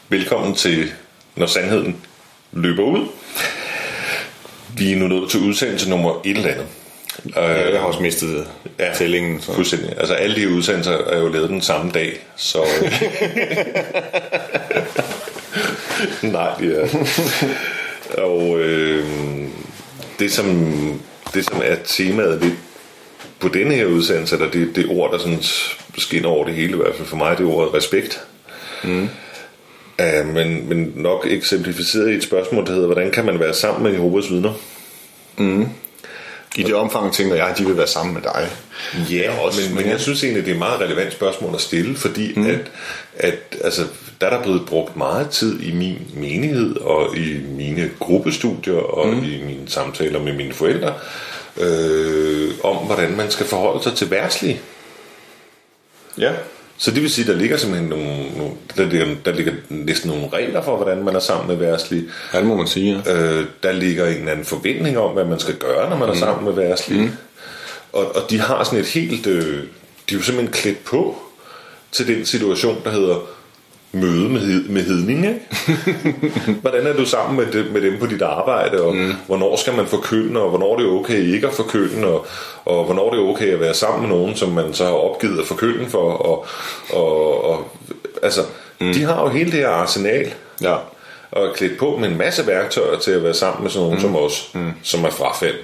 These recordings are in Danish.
Velkommen til Når Sandheden Løber Ud. Vi er nu nået til udsendelse nummer et eller andet. Jeg har også mistet tællingen. Fuldstændig. Altså alle de udsendelser er jo lavet den samme dag, så... Nej, det er... Og det som er temaet lidt på denne her udsendelse, eller det ord, der sådan skinner over det hele, i hvert fald for mig, det er ordet respekt. Men nok eksemplificeret i et spørgsmål, der hedder, hvordan kan man være sammen med Jehovas vidner? I det omfang tænker jeg, at de vil være sammen med dig. Ja, også, men jeg synes egentlig, det er et meget relevant spørgsmål at stille, fordi at altså, der er der blevet brugt meget tid i min menighed og i mine gruppestudier og i mine samtaler med mine forældre om, hvordan man skal forholde sig til verdslige. Ja. Så det vil sige, der ligger simpelthen der ligger næsten nogle regler for, hvordan man er sammen med verdslige. Ja, det må man sige. Ja. Der ligger en eller anden forventning om, hvad man skal gøre, når man er sammen med verdslige. Og de har sådan et helt... de er jo simpelthen klædt på til den situation, der hedder møde med hedning, ikke? Hvordan er du sammen med dem på dit arbejde, og hvornår skal man forkynde, og hvornår det er okay ikke at forkynde, og hvornår det er okay at være sammen med nogen, som man så har opgivet at forkynde for, og altså, de har jo hele det her arsenal, og er klædt på med en masse værktøjer til at være sammen med sådan nogen som os, som er frafaldt.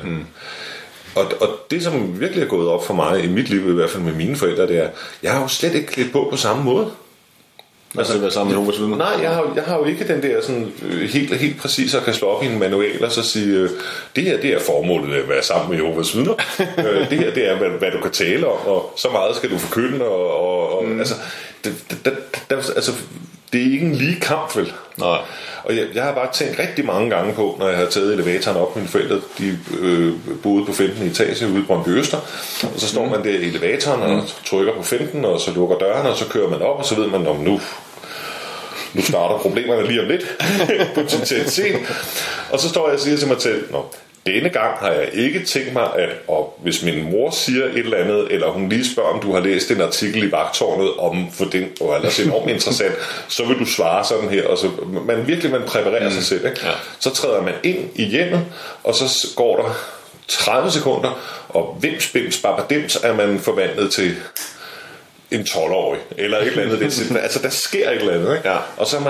Og det, som virkelig er gået op for mig i mit liv, i hvert fald med mine forældre, det er, jeg har jo slet ikke klædt på samme måde. Altså være sammen med Jehovas vidner? Nej, jeg har jo ikke den der sådan helt præcis at kan slå op i en manual og så sige, det her, det er formålet at være sammen med Jehovas vidner. Det her, det er hvad du kan tale om, og så meget skal du forkynde, og altså, altså det er ikke en lige kamp, vel? Nej. Og jeg har bare tænkt rigtig mange gange på, når jeg har taget elevatoren op, mine forældre, de boede på 15. etage ude i Brøndby Øster, og så står man der i elevatoren og trykker på 15, og så lukker dørene, og så kører man op, og så ved man, om nu starter problemerne lige om lidt, potentielt set. Og så står jeg og siger til mig selv, denne gang har jeg ikke tænkt mig, at hvis min mor siger et eller andet, eller hun lige spørger, om du har læst en artikel i Vagtårnet om for den, og ellers enormt interessant, så vil du svare sådan her. Og så man præparerer sig selv. Ikke? Ja. Så træder man ind i hjemmet, og så går der 30 sekunder, og vims, babadems, er man forvandlet til en 12-årig, eller et eller andet. Altså, der sker et eller andet. Ikke? Ja. Og så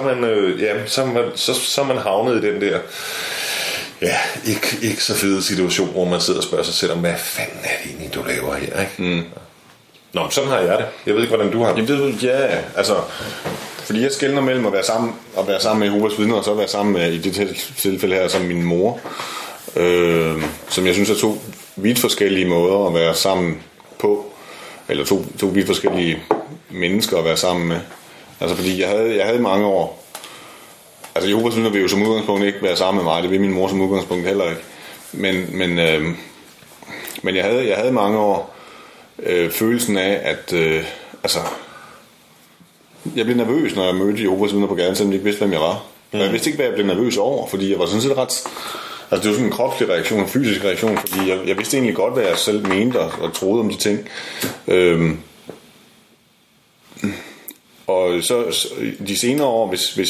er man havnet i den der... Ja, ikke så fede situation, hvor man sidder og spørger sig selv om, hvad fanden er det egentlig, du laver her, ikke? Nå, sådan har jeg det. Jeg ved ikke, hvordan du har det. Ja, altså, fordi jeg skelner mellem at være sammen med Jehovas vidner, og så være sammen med, i det tilfælde her, som min mor, som jeg synes er to vidt forskellige måder at være sammen på, eller to vidt forskellige mennesker at være sammen med. Altså, fordi jeg havde mange år. Altså Jehovas vidner vil jo som udgangspunkt ikke være sammen med mig. Det vil min mor som udgangspunkt heller ikke. Men jeg havde mange år følelsen af, at altså jeg blev nervøs, når jeg mødte Jehovas vidner på gaden, selvom jeg ikke vidste, hvem jeg var. Og jeg vidste ikke, hvad jeg blev nervøs over, fordi jeg var sådan set ret... Altså det var sådan en kropslig reaktion, en fysisk reaktion, fordi jeg vidste egentlig godt, hvad jeg selv mente og troede om de ting. Og så de senere år, hvis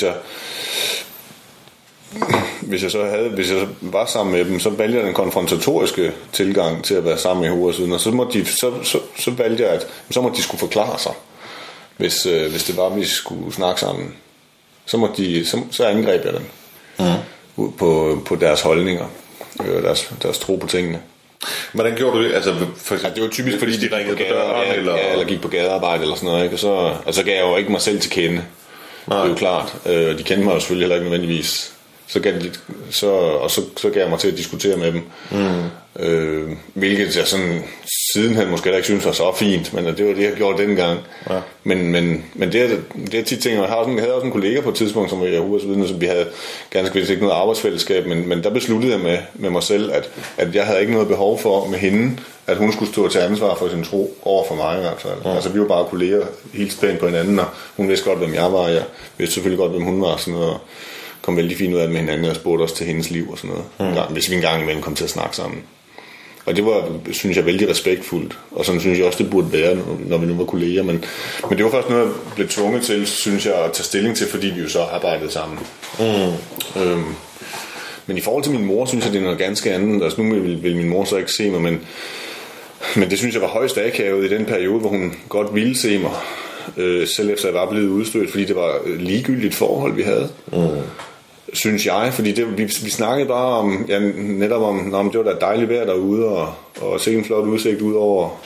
jeg var sammen med dem, så valgte jeg den konfrontatoriske tilgang til at være sammen med Jehovas vidner. Så valgte jeg, at så måtte de skulle forklare sig, hvis det var, at vi skulle snakke sammen. Så angreb jeg dem på deres holdninger, deres tro på tingene. Hvordan gjorde du det? Altså, det var typisk, fordi de ringede på døren, eller gik på gadearbejde eller sådan noget, ikke? Og så gav jeg jo ikke mig selv til kende. Nej. Det er jo klart. De kendte mig jo selvfølgelig heller ikke nødvendigvis. Så gav jeg mig til at diskutere med dem. Hvilket jeg sådan sidenhen måske ikke synes var så fint, men det var det, jeg gjorde dengang. Ja. Men det er tit ting, jeg havde også en kollega på et tidspunkt, som var Jehovas vidner, som vi havde ganske vist ikke noget arbejdsfællesskab, men der besluttede jeg med mig selv, at jeg havde ikke noget behov for med hende, at hun skulle stå til ansvar for sin tro over for mig i hvert fald. Altså vi var bare kolleger, helt spændt på hinanden, og hun vidste godt, hvem jeg var, og jeg vidste selvfølgelig godt, hvem hun var, sådan noget, og kom vældig fint ud af det med hinanden, og spurgte også til hendes liv og sådan noget, hvis vi engang imellem kom til at snakke sammen. Og det var, synes jeg, vældig respektfuldt. Og sådan synes jeg også, det burde være, når vi nu var kolleger. Men det var først noget, jeg blev tvunget til, synes jeg, at tage stilling til, fordi vi jo så arbejdede sammen. Men i forhold til min mor, synes jeg, det er noget ganske andet. Altså nu vil min mor så ikke se mig, men det synes jeg var højst akavet i den periode, hvor hun godt ville se mig. Selv efter jeg var blevet udstødt, fordi det var ligegyldigt forhold, vi havde. Synes jeg, fordi vi snakkede bare om, ja, netop om det var da dejligt vejr derude, og se en flot udsigt ud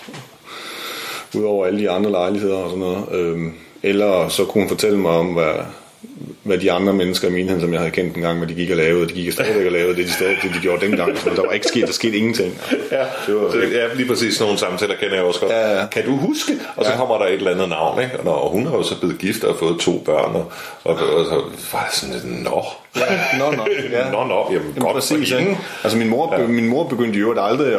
over alle de andre lejligheder og sådan noget. Eller så kunne hun fortælle mig om, hvad de andre mennesker i menigheden, som jeg havde kendt en gang, hvad de gik og lavede, og de gik stadigvæk og lavede det, de gjorde dengang. Så der var ikke sket, der skete ingenting. Ja, lige præcis sådan nogle samtaler kender jeg også godt. Ja. Kan du huske? Og så kommer der et eller andet navn, ikke? Og hun har jo så blevet gift og fået 2 børn, og så var det sådan lidt, nå. Ja, nå, jamen godt præcis. Altså min mor begyndte jo aldrig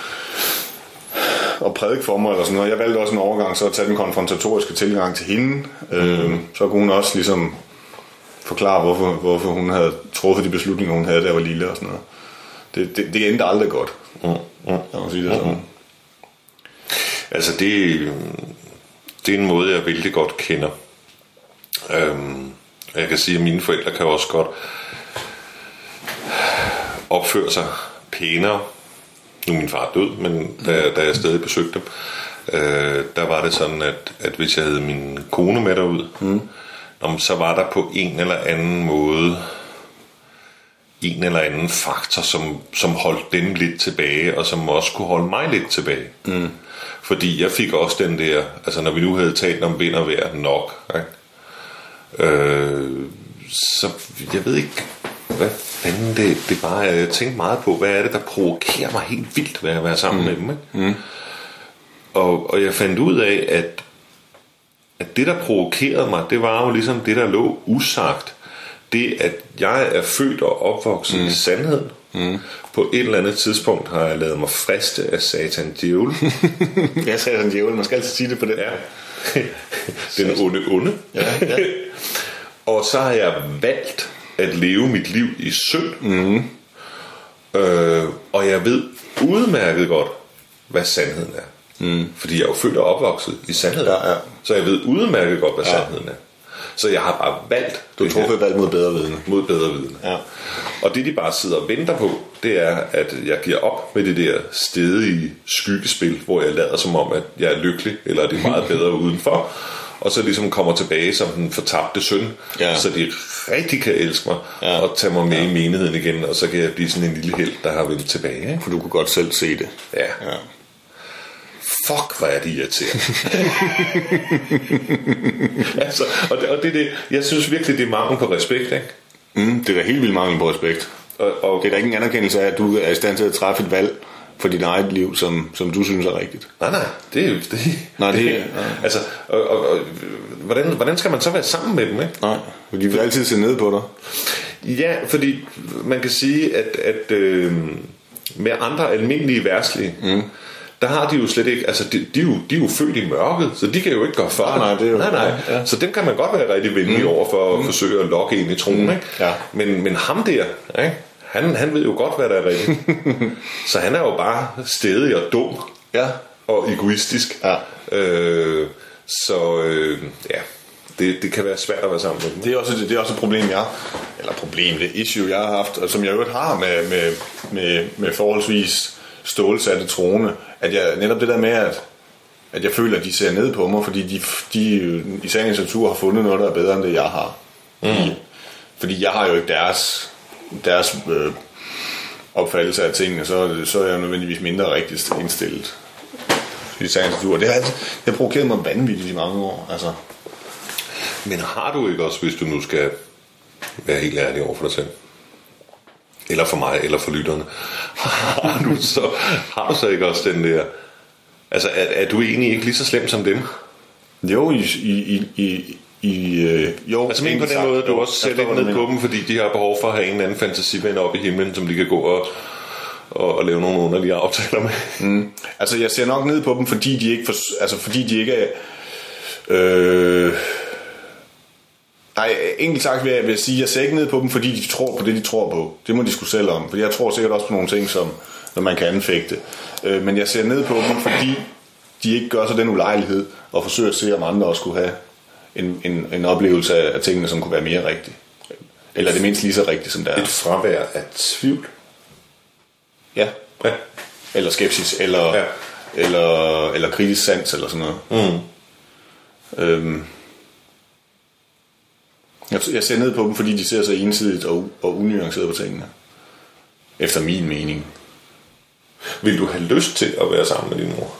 at prædike for mig eller sådan noget. Jeg valgte også en overgang så at tage den konfrontatoriske tilgang til hende. Så kunne hun også ligesom forklare, hvorfor hun havde truffet de beslutninger, hun havde, da jeg var lille og sådan noget. Det endte aldrig godt. Jeg må sige det sådan. Altså det er en måde, jeg vældig godt kender. Jeg kan sige, at mine forældre kan også godt opføre sig pænere. Nu er min far død, men da jeg stadig besøgte dem, der var det sådan, at hvis jeg havde min kone med derud, så var der på en eller anden måde en eller anden faktor, som holdt dem lidt tilbage, og som også kunne holde mig lidt tilbage. Fordi jeg fik også den der, altså når vi nu havde talt om vind og vejr nok, så jeg ved ikke, hvad fanden det bare, jeg tænkte meget på, hvad er det, der provokerer mig helt vildt ved at være sammen med dem, ikke? Og jeg fandt ud af, at det, der provokerede mig, det var jo ligesom det, der lå usagt. Det, at jeg er født og opvokset i sandheden. På et eller andet tidspunkt har jeg lavet mig friste af Satan djævel. Ja, Satan djævel, man skal altid sige det på det. Ja. Den onde. Ja. Og så har jeg valgt at leve mit liv i synd. Og jeg ved udmærket godt, hvad sandheden er. Fordi jeg er jo født og opvokset i sandheden. Ja. Så jeg ved udmærket godt, hvad sandheden er. Så jeg har bare valgt. Du har truffet valg mod bedre vidne. Mod bedre vidne. Ja. Og det de bare sidder og venter på, det er, at jeg giver op med det der stedige skyggespil, hvor jeg lader som om, at jeg er lykkelig, eller det er meget bedre udenfor. Og så ligesom kommer tilbage som den fortabte søn, så de rigtig kan elske mig, og tage mig med i menigheden igen, og så kan jeg blive sådan en lille helt, der har vendt tilbage. Ikke? For du kunne godt selv se det. Ja. Fuck, hvor er det irriterende. Altså, og det, jeg synes virkelig, det er mangel på respekt, ikke? Det er da helt vildt mangel på respekt. Og det er da ikke en anerkendelse af, at du er i stand til at træffe et valg for dit eget liv, som du synes er rigtigt. Nej, det er jo det. Nej, det er... Altså, og hvordan skal man så være sammen med dem, ikke? Nej, for de vil altid se ned på dig. Ja, fordi man kan sige, at med andre almindelige verdslige, der har de jo slet ikke, altså de er jo født i mørket, så de kan jo ikke gøre for nej, det er jo, nej. Ja. Så dem kan man godt være rigtig venlig over for at forsøge at lokke ind i troen, ikke? Ja. Men ham der, ikke? Han ved jo godt, hvad der er rigtigt. Så han er jo bare stædig og dum. Ja. Og egoistisk. Ja. Det kan være svært at være sammen med dem. Det er også et problem, det issue, jeg har haft, og som jeg jo har med forholdsvis stålsatte troende, at jeg netop det der med, at jeg føler, at de ser ned på mig, fordi de i sagens natur har fundet noget, der er bedre end det, jeg har. Fordi jeg har jo ikke deres opfattelse af tingene, så er jeg nødvendigvis mindre rigtigt indstillet i sagens natur. Det har provokeret mig vanvittigt i mange år. Altså. Men har du ikke også, hvis du nu skal være helt ærlig over for dig selv, eller for mig, eller for lytterne, har du så ikke også den der, altså er du egentlig ikke lige så slem som dem? Jo, jo. Altså men på den måde, du også ser lidt ned på dem, fordi de har behov for at have en eller anden fantasiven oppe i himlen, som de kan gå og lave nogle underlige aftaler med. Altså jeg ser nok ned på dem, fordi de ikke er Nej, enkelt sagt vil jeg sige, jeg ser ikke ned på dem, fordi de tror på det, de tror på. Det må de sgu selv om, for jeg tror sikkert også på nogle ting, som når man kan anfægte. Men jeg ser ned på dem, fordi de ikke gør sig den ulejlighed og forsøger at se, om andre også kunne have en oplevelse af tingene, som kunne være mere rigtige. Eller det mindst lige så rigtigt, som det er. Et fravær af tvivl. Ja. Eller skepsis, eller kritisk sans, eller sådan noget. Jeg ser ned på dem, fordi de ser så ensidigt og unuanceret på tingene. Efter min mening. Vil du have lyst til at være sammen med din mor?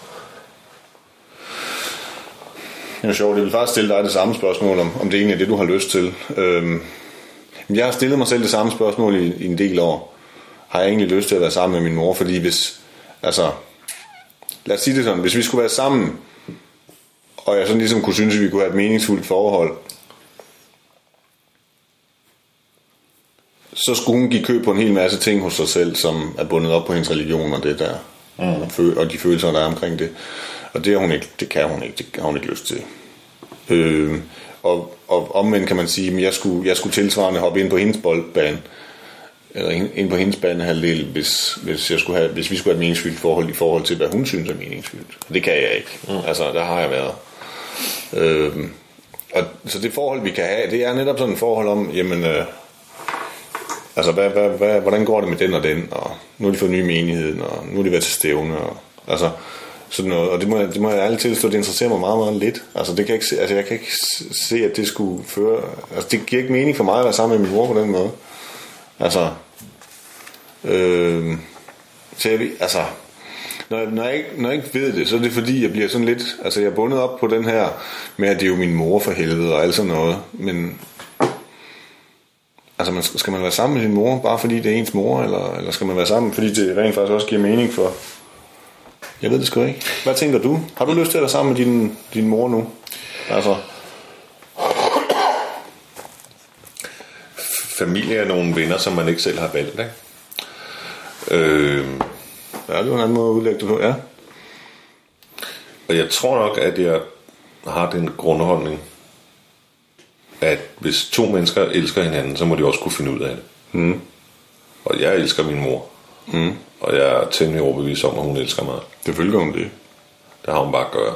Det er sjovt, jeg vil faktisk stille dig det samme spørgsmål, om det egentlig er det, du har lyst til. Jeg har stillet mig selv det samme spørgsmål i en del år. Har jeg egentlig lyst til at være sammen med min mor? Fordi hvis, altså, lad os sige det sådan, hvis vi skulle være sammen, og jeg sådan ligesom kunne synes, at vi kunne have et meningsfuldt forhold, så skulle hun give køb på en hel masse ting hos sig selv, som er bundet op på hendes religion og det der, og de følelser, der er omkring det. Og det har hun ikke, det har hun ikke lyst til. Og omvendt kan man sige, at jeg skulle tilsvarende hoppe ind på hendes boldbane, eller ind på hendes banehalvdel, hvis vi skulle have et meningsfyldt forhold i forhold til, hvad hun synes er meningsfyldt. Og det kan jeg ikke. Altså, der har jeg været. Og så det forhold, vi kan have, det er netop sådan et forhold om, jamen, altså, hvordan går det med den og den, og nu har de fået ny menighed, og nu er de været til stævne, og altså sådan noget, og det må jeg ærligt tilstå, det interesserer mig meget, meget lidt. Altså, det kan jeg ikke, altså, jeg kan ikke se, at det skulle føre, altså, det giver ikke mening for mig at være sammen med min mor på den måde. Altså, så altså, når jeg ikke ved det, så er det fordi, jeg bliver sådan lidt, altså, jeg er bundet op på den her, med at det er jo min mor for helvede, og alt sådan noget, men altså, skal man være sammen med sin mor, bare fordi det er ens mor, eller skal man være sammen, fordi det rent faktisk også giver mening for... Jeg ved det sgu ikke. Hvad tænker du? Har du lyst til at være sammen med din mor nu? Altså... Familie er nogle venner, som man ikke selv har valgt, ikke? Ja, det er en anden måde at udlægge det på, ja. Og jeg tror nok, at jeg har den grundholdning, at hvis to mennesker elsker hinanden, så må de også kunne finde ud af det. Og jeg elsker min mor. Og jeg er temmelig overbevist om, at hun elsker mig. Selvfølgelig gør hun det. Det har hun bare at gøre.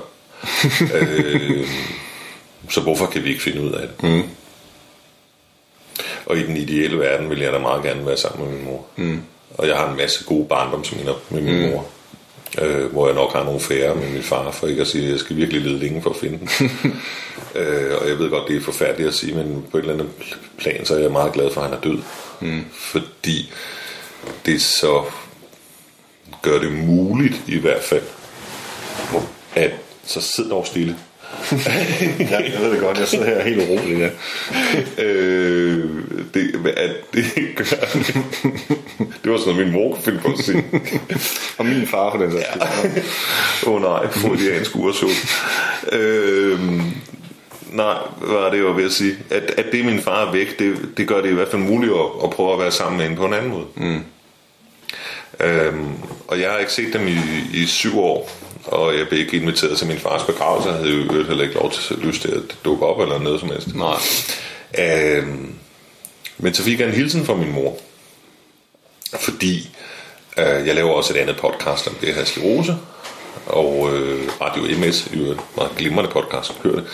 Så hvorfor kan vi ikke finde ud af det? Og i den ideelle verden vil jeg da meget gerne være sammen med min mor. Og jeg har en masse gode barndomsminder med min mor. Hvor jeg nok har nogle færre med min far, for ikke at sige, at jeg skal virkelig lede længe for at finde den. Og jeg ved godt, det er forfærdeligt at sige, men på et eller andet plan, så er jeg meget glad for, at han er død. Fordi det så gør det muligt i hvert fald, at så sid dog stille. Ja, jeg ved det godt, jeg sidder her helt urolig, ja. Det gør det var sådan noget, min mor kunne finde på at sige. Og min far for den sags skyld. Nej, freudiansk ursut. Nej, hvad er det jo ved at sige? At det min far er væk, det gør det i hvert fald muligt at prøve at være sammen med hende på en anden måde. Og jeg har ikke set dem i 7 år. Og jeg blev ikke inviteret til min fars begravelse. Jeg havde jo heller ikke lyst til at dukke op eller noget som helst. Nej. Men så fik jeg en hilsen fra min mor. Fordi jeg laver også et andet podcast om det her sklerose. Og Radio MS, jo et meget glimrende podcast, hør det.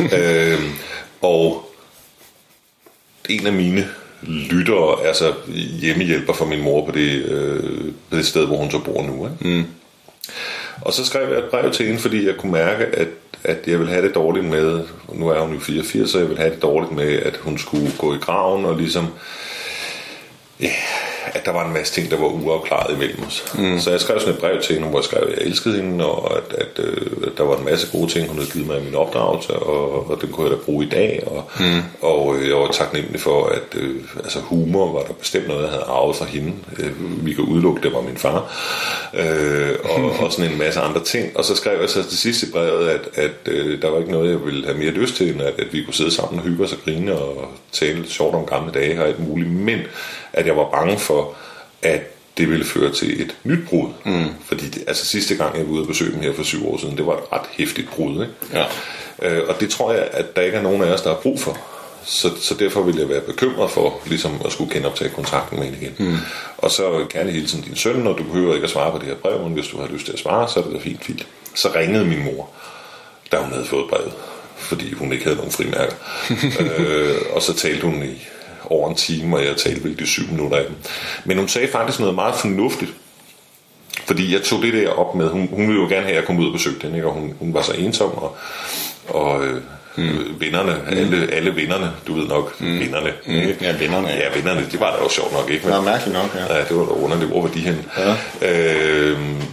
Og en af mine lyttere, altså hjemmehjælper for min mor på det sted, hvor hun så bor nu. Ikke? Og så skrev jeg et brev til hende, fordi jeg kunne mærke, at jeg ville have det dårligt med, nu er hun jo 84, så jeg ville have det dårligt med, at hun skulle gå i graven, og ligesom, ja, at der var en masse ting, der var uafklaret imellem os. Så jeg skrev sådan et brev til hende, hvor jeg skrev, at jeg elskede hende, og at der var en masse gode ting, hun havde givet mig i min opdragelse, og den kunne jeg da bruge i dag, og jeg var taknemmelig for, at altså humor var der bestemt noget, jeg havde arvet fra hende. Vi kan udelukke, det var min far, og sådan en masse andre ting. Og så skrev jeg så til sidst i brevet, at der var ikke noget, jeg ville have mere lyst til, end at vi kunne sidde sammen og hygge os og grine og tale sjovt om gamle dage og alt muligt, men at jeg var bange for, at det ville føre til et nyt brud. Fordi altså sidste gang jeg var ude at besøge dem her for 7 år siden, det var et ret hæftigt brud, ikke? Ja. Og det tror jeg, at der ikke er nogen af os, der har brug for. Så derfor ville jeg være bekymret for ligesom at skulle genoptage kontakten med hende igen. Og så gerne hilsen din søn, og du behøver ikke at svare på det her brev, men hvis du har lyst til at svare, så er det da fint. Så ringede min mor, da hun havde fået brevet, fordi hun ikke havde nogen frimærker. Og så talte hun i over en time, og jeg talte vel de 7 minutter af dem. Men hun sagde faktisk noget meget fornuftigt, fordi jeg tog det der op med, hun ville jo gerne have, at jeg kom ud og besøgte hende, ikke? Og hun var så ensom, og vennerne, alle vennerne, du ved nok, vennerne. Ja, vennerne. Ja, vennerne, det var da jo sjovt nok, ikke? Det var mærkeligt nok, ja. Ja, det var da underligt, hvor var de henne? Ja.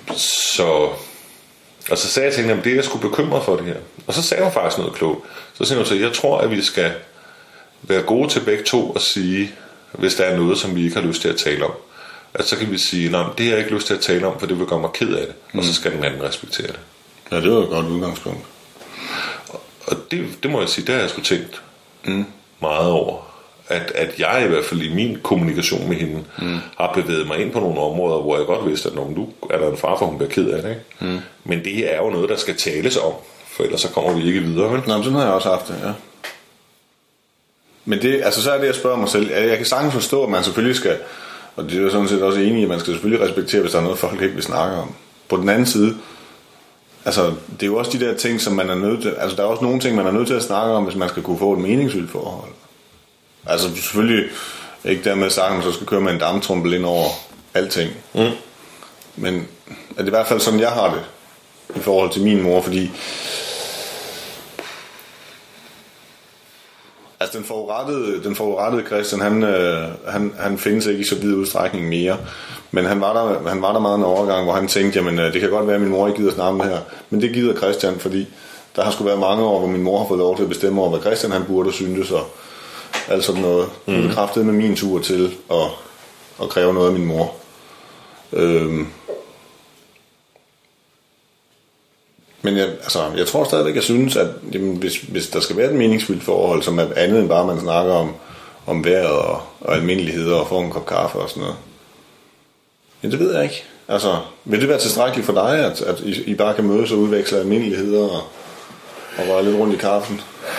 Og så sagde jeg til hende, at det er jeg sgu bekymret for det her. Og så sagde hun faktisk noget klogt. Så sagde hun så, jeg tror, at vi skal være gode til begge to og sige, hvis der er noget, som vi ikke har lyst til at tale om, at så kan vi sige, nej, det har jeg ikke lyst til at tale om, for det vil gøre mig ked af det. Og så skal den anden respektere det. Ja, det var et godt udgangspunkt. Og det må jeg sige, det har jeg sgu tænkt meget over. At jeg i hvert fald i min kommunikation med hende har bevæget mig ind på nogle områder, hvor jeg godt vidste, at nu er der en far for, hun bliver ked af det, ikke? Men det er jo noget, der skal tales om, for ellers så kommer vi ikke videre, vel? Nå, men sådan har jeg også haft det, ja. Men det, altså så er det, jeg spørger mig selv. Jeg kan sagtens forstå, at man selvfølgelig skal, og det er jo sådan set også enig i, at man skal selvfølgelig respektere, hvis der er noget, folk ikke vil snakke om. På den anden side, altså det er jo også de der ting, som man er nødt til, altså der er også nogle ting, man er nødt til at snakke om, hvis man skal kunne få et meningsfyldt forhold. Altså selvfølgelig ikke dermed sagt, at man så skal køre med en damptrumpel ind over alting. Men er det i hvert fald sådan, jeg har det i forhold til min mor, fordi altså den forurettede Christian, han findes ikke i så vid udstrækning mere. Men han var der meget en overgang, hvor han tænkte, jamen det kan godt være, at min mor ikke gider snakke med her. Men det gider Christian, fordi der har sgu været mange år, hvor min mor har fået lov til at bestemme over, hvad Christian han burde synes, og alt sådan noget. Det bekræftede med min tur til at kræve noget af min mor. Men jeg tror stadigvæk, jeg synes, at jamen, hvis der skal være et meningsfyldt forhold, som er andet end bare, man snakker om vejret og almindeligheder og får en kop kaffe og sådan noget. Men det ved jeg ikke. Altså, vil det være tilstrækkeligt for dig, at I bare kan mødes og udveksle almindeligheder og røre lidt rundt i kaffen?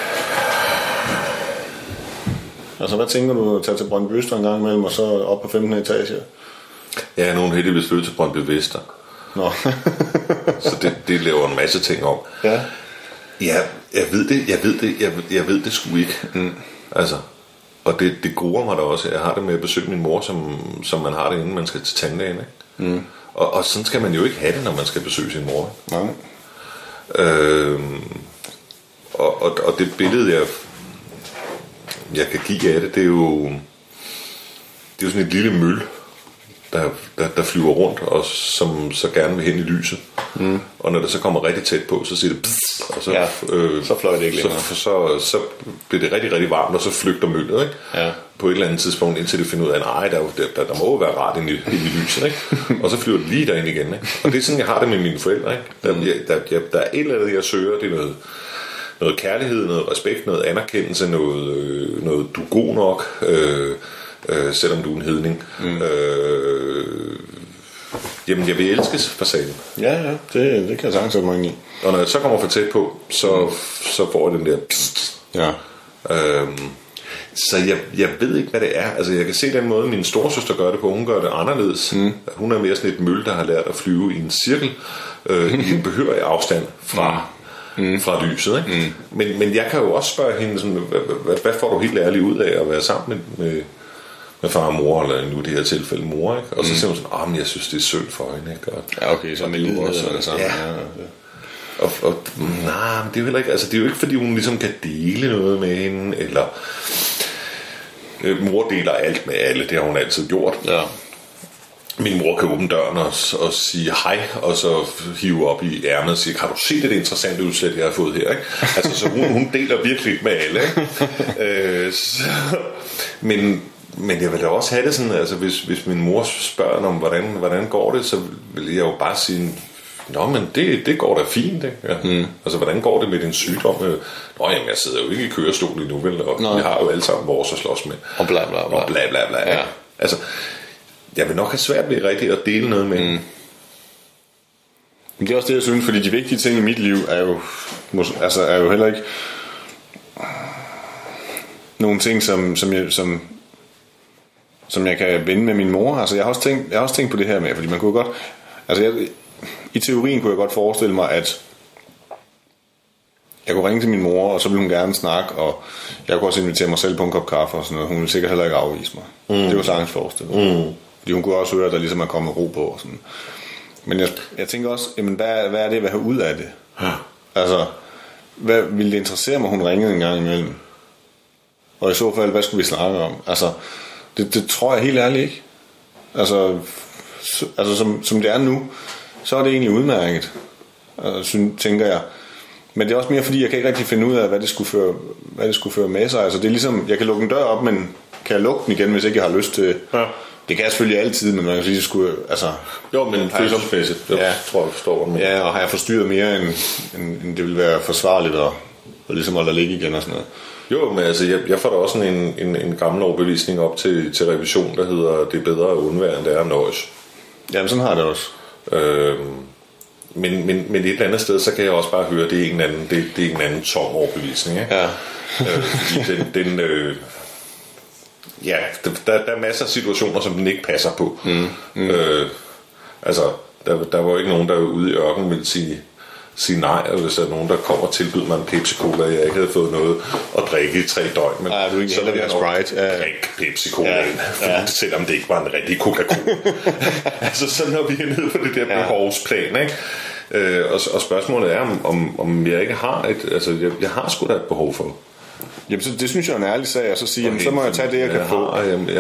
Altså, hvad tænker du at tage til Brøndby Øster en gang imellem, og så op på 15. etage? Jeg er nogen heldigvis flyttet til Brøndby Vester. Nå. Så det laver en masse ting om. Ja. Ja, jeg ved det sgu ikke. Altså, og det gruer mig da også. Jeg har det med at besøge min mor, som man har det, inden man skal til tandlægen, ikke? Og sådan skal man jo ikke have det, når man skal besøge sin mor. Nej. Og det billede, jeg kan give af det, det er jo sådan et lille møl, der flyver rundt, og som så gerne vil hen i lyset. Og når det så kommer rigtig tæt på, så siger det pss, og så, så fløj det ikke længere. Så bliver det rigtig, rigtig varmt, og så flygter møllet, ikke? Ja. På et eller andet tidspunkt, indtil det finder ud af, nej, der må jo være rart ind i lyset, ikke? Og så flyver det lige derind igen, ikke? Og det er sådan, jeg har det med mine forældre, ikke? Der er et eller andet, jeg søger, det er noget kærlighed, noget respekt, noget anerkendelse, noget du er god nok, selvom du er en hedning. Jamen jeg vil elskes for sagen. Ja, det kan jeg sagtens sætte mig ind i. Og når jeg så kommer for tæt på, så får jeg den der pst. Ja. Så jeg ved ikke hvad det er. Altså jeg kan se den måde min storesøster gør det på. Hun gør det anderledes. Hun er mere sådan et møl, der har lært at flyve i en cirkel i en behørig afstand fra lyset, ikke? Men jeg kan jo også spørge hende sådan, hvad får du helt ærligt ud af at være sammen med far og mor, eller nu i det her tilfælde mor, ikke? Og så siger hun sådan, men jeg synes det er synd for hende, ikke? Ja, okay, så med lidenhed eller sådan. Ja. Og nej, men det er jo heller ikke, altså det er jo ikke fordi hun ligesom kan dele noget med hende, eller mor deler alt med alle, det har hun altid gjort. Ja. Min mor kan åbne døren og sige hej, og så hive op i ærmet og sige, har du set det interessante udslæt, jeg har fået her, ikke? Altså så hun deler virkelig med alle, ikke? Men jeg vil da også have det sådan, altså hvis min mor spørger om, hvordan går det, så vil jeg jo bare sige, nå, men det går da fint, ikke? Ja. Altså, hvordan går det med din sygdom? Jamen, jeg sidder jo ikke i kørestol endnu, vel? Og vi har jo alle sammen vores at slås med. Og bla bla bla. Og bla bla bla. Ja. Altså, jeg vil nok have svært ved rigtigt at dele noget med. Men det er også det, jeg synes, fordi de vigtige ting i mit liv er jo heller ikke nogle ting, som jeg kan vende med min mor. Altså jeg har også tænkt på det her med, fordi man kunne godt, altså i teorien kunne jeg godt forestille mig, at jeg kunne ringe til min mor, og så ville hun gerne snakke, og jeg kunne også invitere mig selv på en kop kaffe og sådan noget. Hun ville sikkert heller ikke afvise mig. Det var sagtens forestillet. Fordi hun kunne også høre, at der ligesom er kommet ro på og sådan. Men jeg tænker også, jamen hvad er det, hvad har ud af det? Altså, hvad ville det interessere mig, hun ringede en gang imellem? Og i så fald, hvad skulle vi snakke om? Altså, det tror jeg helt ærligt ikke. Altså som det er nu, så er det egentlig udmærket, tænker jeg. Men det er også mere fordi, jeg kan ikke rigtig finde ud af, hvad det skulle føre med sig. Altså det er ligesom, jeg kan lukke en dør op, men kan jeg lukke den igen, hvis ikke jeg har lyst til. Ja. Det kan jeg selvfølgelig altid, men man kan sige, skulle altså. Jo, men følelsesmæssigt. Ja, tror jeg forstår det. Ja, og har jeg forstyrret mere end det vil være forsvarligt og ligesom at lade ligge igen og sådan noget. Jo, men altså, jeg får da også en gammel overbevisning op til revision, der hedder, det er bedre at undvære, end det er at nøjes. Jamen, sådan har det også. Men et eller andet sted, så kan jeg også bare høre, det er en anden tom overbevisning, ikke? Ja. Fordi der er masser af situationer, som den ikke passer på. Altså, der var jo ikke nogen, der var ude i ørkenen ville sige nej, og hvis der er nogen, der kommer og tilbyder mig en Pepsi-Cola, og jeg ikke havde fået noget at drikke i 3 døgn, men du ikke så ville jeg nok drikke Pepsi-Cola, selvom det ikke var en rigtig Coca-Cola. Altså, så når vi er nede på det der behovsplan, ikke? Og spørgsmålet er, om jeg ikke har jeg har sgu da et behov for. Jamen, så det synes jeg er en ærlig sag, og så sige, jamen, så må jeg tage det, jeg kan få.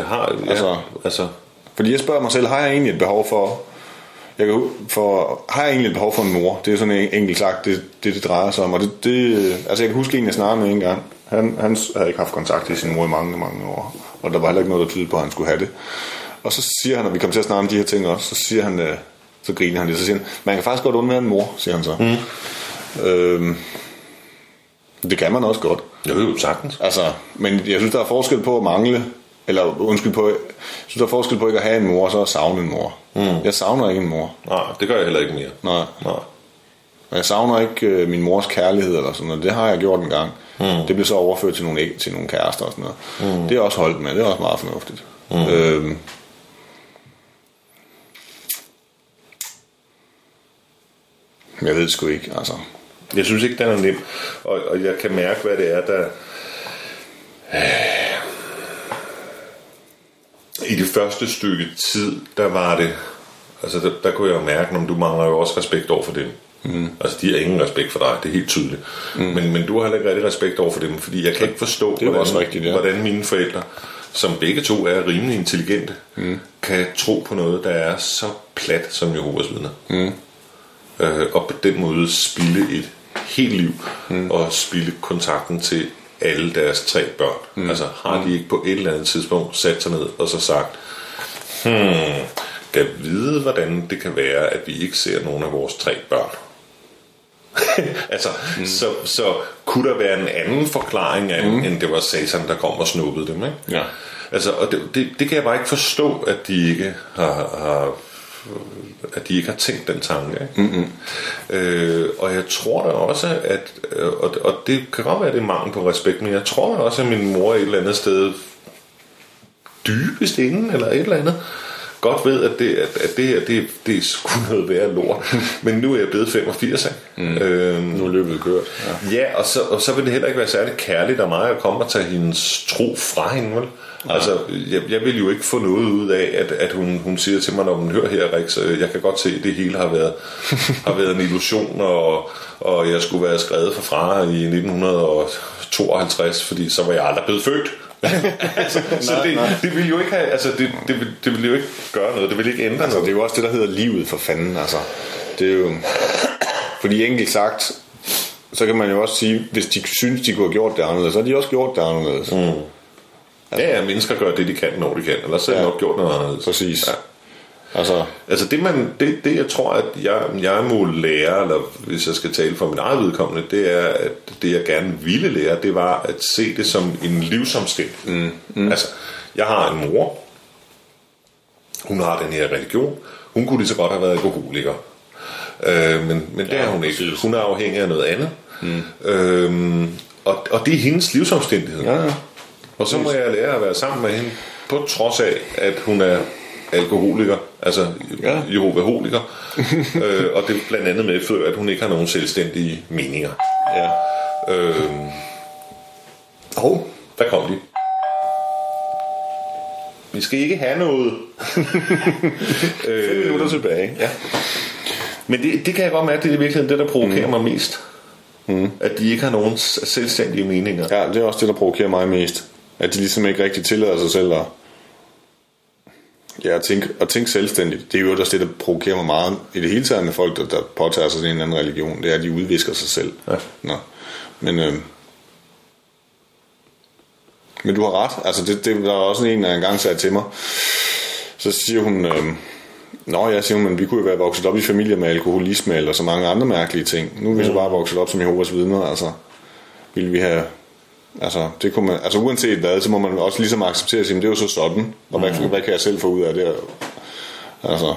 Fordi jeg spørger mig selv, har jeg egentlig et behov for... har jeg egentlig et behov for en mor? Det er sådan enkelt sagt, det drejer sig om. Og altså jeg kan huske en, jeg snakkede med en gang. Han havde ikke haft kontakt til sin mor i mange, mange år. Og der var heller ikke noget, der tyder på, at han skulle have det. Og så siger han, når vi kommer til at snakke om de her ting også, så siger han, så griner han lidt, så siger han, man kan faktisk godt undvære en mor, siger han så. Det kan man også godt. Jo, sagtens. Altså, men jeg synes, der er forskel på at mangle, jeg synes, der er forskel på ikke at have en mor, og så at savne en mor. Jeg savner ikke en mor. Nej, det gør jeg heller ikke mere. Nej. Og jeg savner ikke min mors kærlighed eller sådan noget. Det har jeg gjort en gang. Det blev så overført til nogle kærester og sådan noget. Det er også holdt med. Det er også meget fornuftigt. Jeg ved sgu ikke, altså. Jeg synes ikke, den er nem. Og jeg kan mærke, hvad det er, der... I det første stykke tid, der var det... Altså, der kunne jeg jo mærke, om du mangler jo også respekt over for dem. Altså, de har ingen respekt for dig, det er helt tydeligt. Men du har heller ikke rigtig respekt over for dem, fordi jeg kan ikke forstå, hvordan mine forældre, som begge to er rimelig intelligente, kan tro på noget, der er så plat som Jehovas vidner. Og på den måde spilde et helt liv, og spilde kontakten til alle deres 3 børn. Altså, har de ikke på et eller andet tidspunkt sat sig ned og så sagt, kan vide, hvordan det kan være, at vi ikke ser nogen af vores 3 børn. Altså, så kunne der være en anden forklaring end det var Satan, der kom og snuppede dem, ikke? Ja. Altså, og det kan jeg bare ikke forstå, at de ikke har tænkt den tanke, ikke? Og jeg tror da også, at og det kan godt være, det er mangel på respekt, men jeg tror da også, at min mor et eller andet sted dybest inden, eller et eller andet, godt ved, at det er sgu noget værre lort. Men nu er jeg blevet 85, nu er løbet kørt. Ja, og så vil det heller ikke være særlig kærligt af mig at komme og tage hendes tro fra hende, vel? Ja. Altså, jeg vil jo ikke få noget ud af, at hun siger til mig, når hun hører her, Rix, jeg kan godt se, at det hele har været en illusion, og jeg skulle være skrevet fra i 1952, fordi så var jeg aldrig blevet født. Altså, så det vil jo ikke have, altså det vil jo ikke gøre noget, det vil ikke ændre noget. noget. Det er jo også det, der hedder livet for fanden, altså. Det er jo, fordi enkelt sagt, så kan man jo også sige, hvis de synes, de kunne have gjort det anderledes, så har de også gjort det anderledes. Altså, ja, mennesker gør det, de kan, når de kan, eller så har de nok gjort noget anderledes. Præcis. Ja. Altså det jeg tror, at jeg må lære, eller hvis jeg skal tale for min eget vedkommende, det er, at det jeg gerne ville lære, det var at se det som en livsomstændighed. Altså, jeg har en mor, hun har den her religion, hun kunne lige så godt have været alkoholiker, men det er hun ikke. Hun er afhængig af noget andet, og det er hendes livsomstændighed. Og så må jeg lære at være sammen med hende, på trods af, at hun er alkoholiker, altså jehovaholiker, og det blandt andet medfører, at hun ikke har nogen selvstændige meninger. Ja. Der kom de. Vi skal ikke have noget. 5 minutter tilbage. Ja. Men det kan jeg godt mærke, det er i virkeligheden det, der provokerer mig mest. At de ikke har nogen selvstændige meninger. Ja, det er også det, der provokerer mig mest. At de ligesom ikke rigtig tillader sig selv at tænke selvstændigt. Det er jo også det, der provokerer mig meget i det hele taget med folk, der påtager sig en eller anden religion. Det er, at de udvisker sig selv. Ja. Nå. Men du har ret. Altså det var også en, der engang sagde til mig. Så siger hun, men vi kunne jo være vokset op i familier med alkoholisme eller så mange andre mærkelige ting. Nu er vi så bare vokset op som Jehovas vidner. Altså ville vi have, altså det kunne man, altså uanset hvad, så må man også ligesom acceptere at sige, det er jo så sådan. Og hvad kan jeg selv få ud af det? Altså,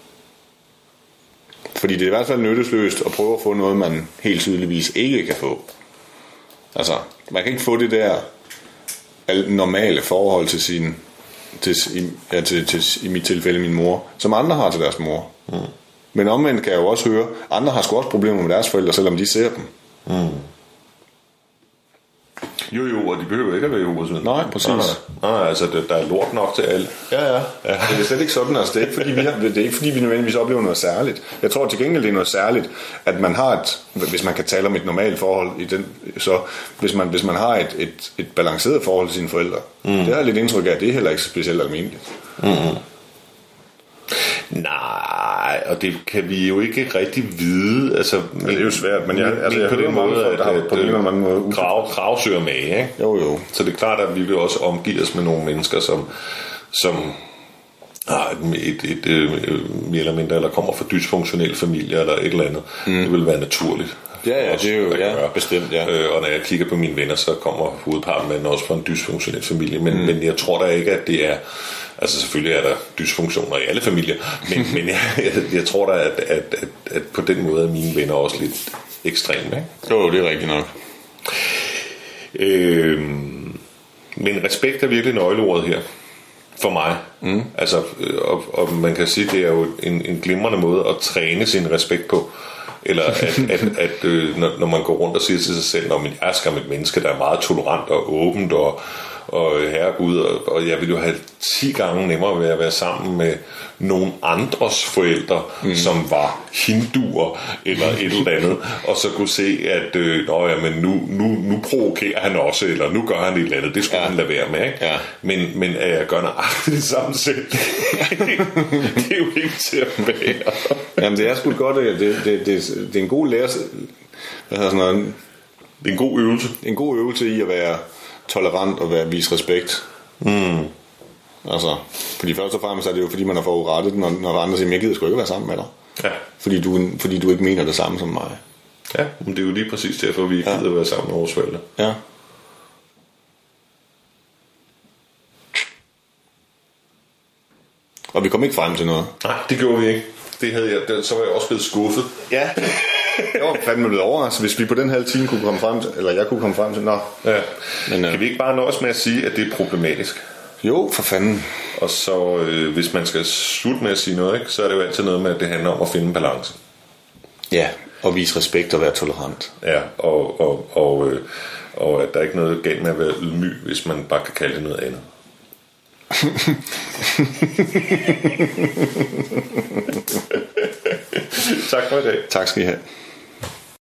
fordi det er i hvert fald nyttesløst at prøve at få noget, man helt tydeligvis ikke kan få. Altså, man kan ikke få det der normale forhold til sin, i mit tilfælde min mor, som andre har til deres mor. Men omvendt kan jeg jo også høre, andre har sgu også problemer med deres forældre, selvom de ser dem. Jo, og de behøver ikke at være Jehovas vidner. Nej, præcis. Nej, altså der er lort nok til alt. Ja. Det er slet ikke sådan, altså det er ikke fordi vi nødvendigvis oplever noget særligt. Jeg tror til gengæld det er noget særligt, at man har hvis man kan tale om et normalt forhold i den, så hvis man har et balanceret forhold til sine forældre. Det har jeg lidt indtryk af, det er heller ikke specielt almindeligt. Nej, og det kan vi jo ikke rigtig vide. Altså, det er jo svært, men jeg på den måde, at krav søger med, ikke? Jo. Så det er klart, at vi vil også omgive os med nogle mennesker, som har et mere eller mindre, eller kommer fra dysfunktionelle familier, eller et eller andet. Det vil være naturligt. Ja, det er jo bestemt, ja. Og når jeg kigger på mine venner, så kommer hovedparten af dem også fra en dysfunktionel familie. Men jeg tror da ikke, at det er... Altså selvfølgelig er der dysfunktioner i alle familier, men jeg tror da, at på den måde er mine venner også lidt ekstreme, ikke? Jo, det er rigtigt nok. Men respekt er virkelig nøgleordet her for mig. Altså, og man kan sige, det er jo en glimrende måde at træne sin respekt på. Eller at når man går rundt og siger til sig selv, at jeg er skam et menneske, der er meget tolerant og åbent og herregud, og jeg vil jo have 10 gange nemmere ved at være sammen med nogle andres forældre, som var hinduer eller et eller andet, og så kunne se, at men nu provokerer han også, eller nu gør han et eller andet, det skulle han lade være med, ikke? Ja. Men at jeg gør nøjagtigt det samme selv, det er jo ikke til at bære. Jamen det er sgu godt, det er en god lærer, det er en god øvelse. En god øvelse i at være tolerant og vise respekt. Altså, fordi først og fremmest er det jo fordi man er forurettet, når andre siger, jeg gider sgu ikke være sammen med dig. Ja. Fordi du ikke mener det samme som mig. Ja, men det er jo lige præcis derfor vi ikke gider at være sammen med vores forældre. Ja. Og vi kom ikke frem til noget. Nej, det gjorde vi ikke. Så var jeg også blevet skuffet. Ja. Jeg var fandme blevet overrasket, hvis vi på den halve time kunne komme frem til, eller jeg kunne komme frem til, Ja. Men, kan vi ikke bare nøjes med at sige, at det er problematisk? Jo, for fanden. Og så, hvis man skal slutte med at sige noget, ikke, så er det jo altid noget med, at det handler om at finde en balance. Ja, og vise respekt og være tolerant. Ja, og at der er ikke noget galt med at være ydmyg, hvis man bare kan kalde det noget andet. Tak for i dag. Tak skal I have.